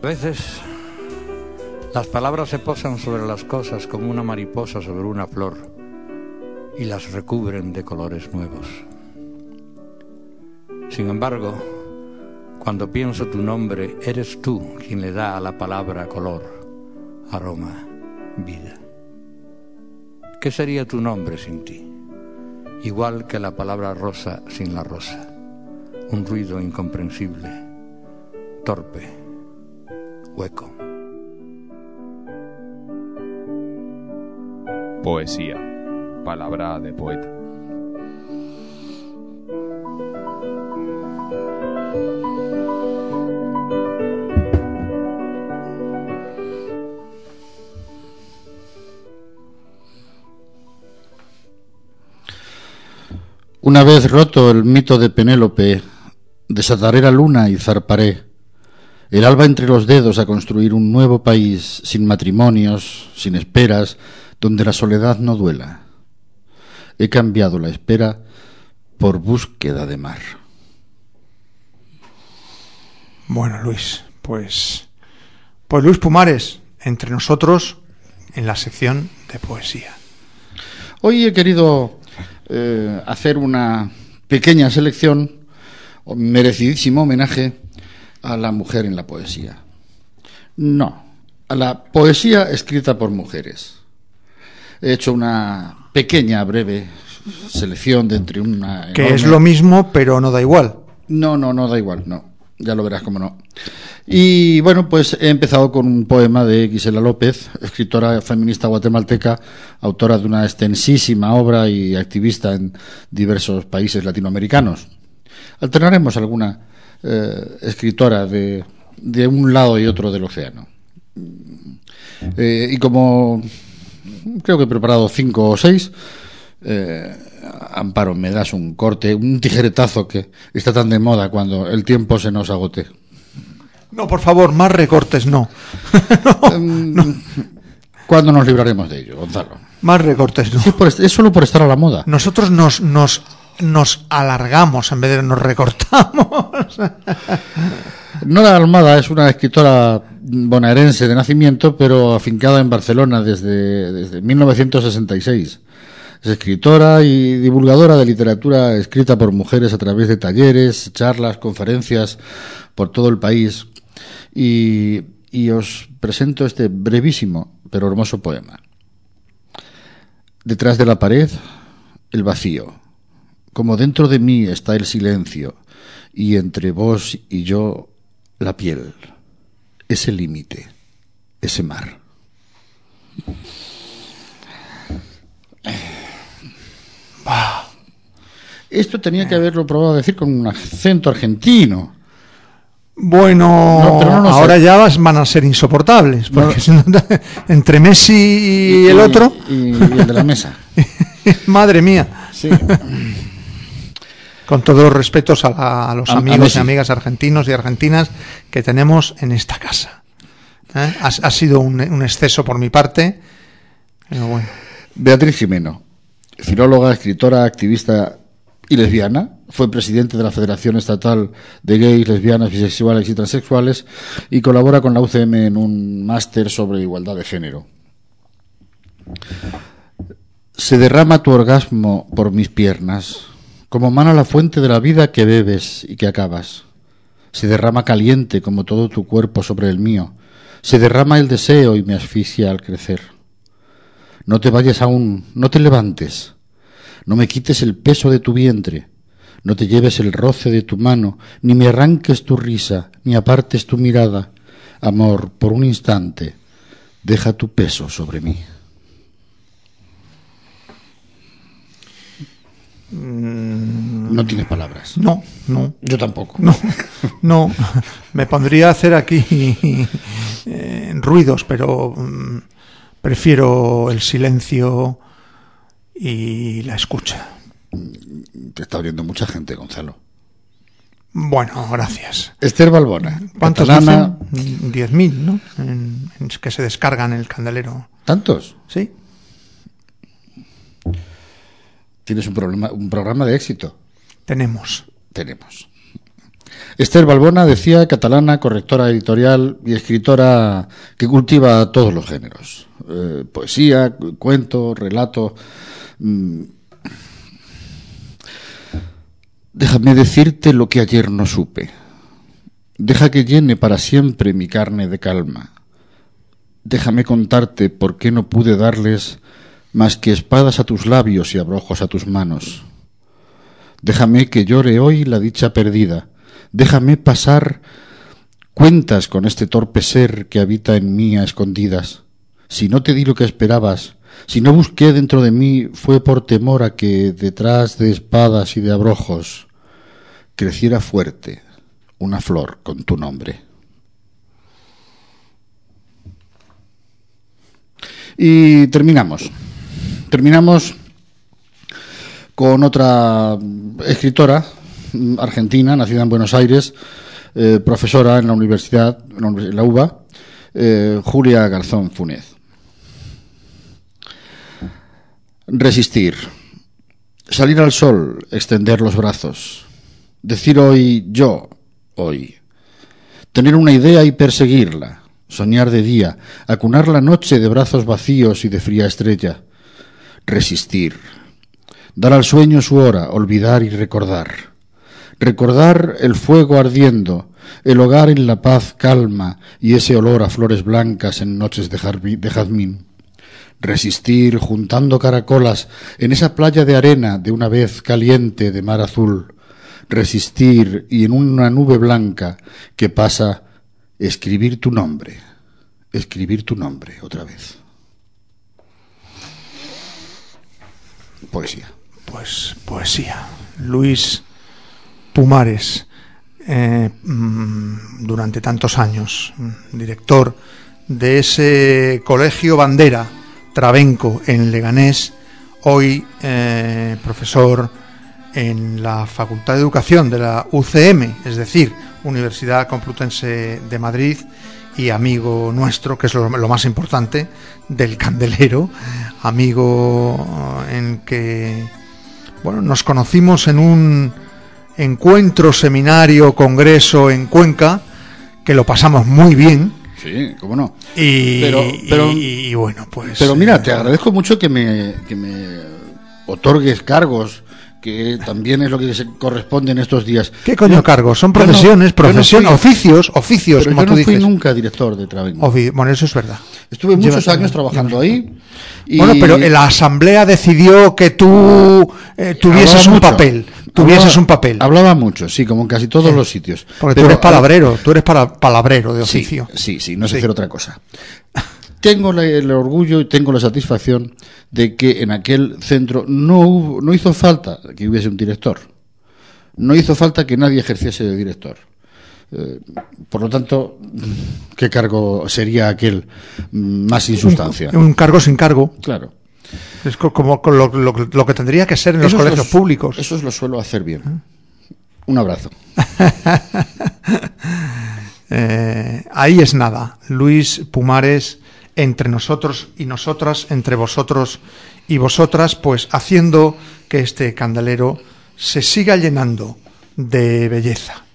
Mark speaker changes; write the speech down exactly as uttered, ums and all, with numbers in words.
Speaker 1: A veces las palabras se posan sobre las cosas como una mariposa sobre una flor y las recubren de colores nuevos. Sin embargo, cuando pienso tu nombre, eres tú quien le da a la palabra color, aroma, vida. ¿Qué sería tu nombre sin ti? Igual que la palabra rosa sin la rosa. Un ruido incomprensible, torpe, hueco.
Speaker 2: Poesía, palabra de poeta.
Speaker 3: Una vez roto el mito de Penélope, desataré la luna y zarparé, el alba entre los dedos, a construir un nuevo país, sin matrimonios, sin esperas, donde la soledad no duela. He cambiado la espera por búsqueda de mar.
Speaker 4: Bueno, Luis, pues... Pues Luis Pumares, entre nosotros, en la sección de poesía.
Speaker 3: Hoy he querido... Eh, hacer una pequeña selección, merecidísimo homenaje a la mujer en la poesía. No, a la poesía escrita por mujeres. He hecho una pequeña, breve selección de entre una...
Speaker 4: Que
Speaker 3: enorme...
Speaker 4: es lo mismo, pero no da igual.
Speaker 3: No, no, no da igual, no. Ya lo verás cómo no. Y bueno, pues he empezado con un poema de Gisela López, escritora feminista guatemalteca, autora de una extensísima obra y activista en diversos países latinoamericanos. Alternaremos alguna eh, escritora de, de un lado y otro del océano. Eh, y como creo que he preparado cinco o seis, eh, Amparo, me das un corte, un tijeretazo que está tan de moda cuando el tiempo se nos agote.
Speaker 4: No, por favor, más recortes no. no, no.
Speaker 3: ¿Cuándo nos libraremos de ello, Gonzalo?
Speaker 4: Más recortes no.
Speaker 3: Sí, por, es solo por estar a la moda.
Speaker 4: Nosotros nos, nos, nos alargamos en vez de nos recortamos.
Speaker 3: Nora Almada es una escritora bonaerense de nacimiento, pero afincada en Barcelona desde, desde mil novecientos sesenta y seis. Es escritora y divulgadora de literatura escrita por mujeres a través de talleres, charlas, conferencias por todo el país. Y, y os presento este brevísimo pero hermoso poema. Detrás de la pared, el vacío. Como dentro de mí está el silencio, y entre vos y yo, la piel. Ese límite, ese mar. Bah. Esto tenía que haberlo probado a decir con un acento argentino.
Speaker 4: Bueno, no, pero no, no ahora sé. Ya van a ser insoportables, porque no. Entre Messi y, y el otro
Speaker 3: y, y el de la mesa.
Speaker 4: Madre mía.
Speaker 3: Sí.
Speaker 4: Con todos los respetos a, la, a los a, amigos
Speaker 3: a
Speaker 4: y amigas argentinos y argentinas que tenemos en esta casa. ¿Eh? Ha, ha sido un, un exceso por mi parte, pero bueno.
Speaker 3: Beatriz Jimeno, filóloga, escritora, activista y lesbiana, fue presidente de la Federación Estatal de Gays, Lesbianas, Bisexuales y Transexuales y colabora con la U C M en un máster sobre igualdad de género. Se derrama tu orgasmo por mis piernas, como mana la fuente de la vida que bebes y que acabas. Se derrama caliente como todo tu cuerpo sobre el mío. Se derrama el deseo y me asfixia al crecer. No te vayas aún, no te levantes. No me quites el peso de tu vientre, no te lleves el roce de tu mano, ni me arranques tu risa, ni apartes tu mirada. Amor, por un instante, deja tu peso sobre mí. No tienes palabras.
Speaker 4: No, no.
Speaker 3: Yo tampoco.
Speaker 4: No, no. Me pondría a hacer aquí eh, ruidos, pero um, prefiero el silencio y la escucha.
Speaker 3: Te está oyendo mucha gente, Gonzalo.
Speaker 4: Bueno, gracias.
Speaker 3: Esther Balbona.
Speaker 4: ¿Cuántos
Speaker 3: catalana...
Speaker 4: dicen? Diez mil, ¿no? En, en que se descargan el candelero.
Speaker 3: ¿Tantos?
Speaker 4: Sí.
Speaker 3: Tienes un problema, un programa de éxito.
Speaker 4: Tenemos.
Speaker 3: Tenemos. Esther Balbona, decía, catalana, correctora editorial y escritora que cultiva todos los géneros. Eh, poesía, cuento, relato. Mm. Déjame decirte lo que ayer no supe. Deja que llene para siempre mi carne de calma. Déjame contarte por qué no pude darles más que espadas a tus labios y abrojos a tus manos. Déjame que llore hoy la dicha perdida. Déjame pasar cuentas con este torpe ser que habita en mí a escondidas. Si no te di lo que esperabas, si no busqué dentro de mí, fue por temor a que detrás de espadas y de abrojos creciera fuerte una flor con tu nombre. Y terminamos. Terminamos con otra escritora argentina, nacida en Buenos Aires, eh, profesora en la universidad, en la U B A, eh, Julia Garzón Funes. Resistir, salir al sol, extender los brazos, decir hoy yo, hoy, tener una idea y perseguirla, soñar de día, acunar la noche de brazos vacíos y de fría estrella. Resistir, dar al sueño su hora, olvidar y recordar. Recordar el fuego ardiendo, el hogar en la paz calma y ese olor a flores blancas en noches de jazmín. Resistir juntando caracolas en esa playa de arena de una vez caliente de mar azul. Resistir y en una nube blanca que pasa, escribir tu nombre, escribir tu nombre otra vez. Poesía.
Speaker 4: Pues poesía. Luis Pumares, eh, durante tantos años, director de ese colegio bandera Trabenco en Leganés, hoy eh, profesor en la Facultad de Educación de la U C M, es decir, Universidad Complutense de Madrid, y amigo nuestro, que es lo, lo más importante, del Candelero, amigo en que, bueno, nos conocimos en un encuentro, seminario, congreso en Cuenca, que lo pasamos muy bien.
Speaker 3: Sí, cómo no.
Speaker 4: Y,
Speaker 3: pero, pero,
Speaker 4: y, y bueno, pues...
Speaker 3: Pero mira, te agradezco mucho que me, que me otorgues cargos, que también es lo que se corresponde en estos días.
Speaker 4: ¿Qué coño
Speaker 3: yo,
Speaker 4: cargos? Son profesiones,
Speaker 3: no,
Speaker 4: profesiones,
Speaker 3: no fui,
Speaker 4: oficios, oficios,
Speaker 3: pero
Speaker 4: como
Speaker 3: yo
Speaker 4: tú
Speaker 3: no fui
Speaker 4: dices.
Speaker 3: nunca director de Trabenco.
Speaker 4: Ofi- bueno, eso es verdad.
Speaker 3: Estuve muchos
Speaker 4: Llevas,
Speaker 3: años trabajando ahí. Y
Speaker 4: bueno, pero la asamblea decidió que tú eh, tuvieses un
Speaker 3: mucho.
Speaker 4: papel. Tuvieses
Speaker 3: hablaba,
Speaker 4: un papel.
Speaker 3: Hablaba mucho, sí, como en casi todos
Speaker 4: sí.
Speaker 3: los sitios.
Speaker 4: Porque
Speaker 3: pero,
Speaker 4: tú eres palabrero, tú eres para, palabrero de oficio.
Speaker 3: Sí, sí, sí, no sé
Speaker 4: sí.
Speaker 3: hacer otra cosa. Tengo la, el orgullo y tengo la satisfacción de que en aquel centro no hubo, no hizo falta que hubiese un director. No hizo falta que nadie ejerciese de director. Eh, por lo tanto, ¿qué cargo sería aquel más sin sustancia?
Speaker 4: Un, un cargo sin cargo.
Speaker 3: Claro.
Speaker 4: Es como lo, lo, lo que tendría que ser en los
Speaker 3: Esos
Speaker 4: colegios
Speaker 3: los,
Speaker 4: públicos.
Speaker 3: Eso lo suelo hacer bien. Un abrazo.
Speaker 4: eh, ahí es nada. Luis Pumares, entre nosotros y nosotras, entre vosotros y vosotras, pues haciendo que este candelero se siga llenando de belleza.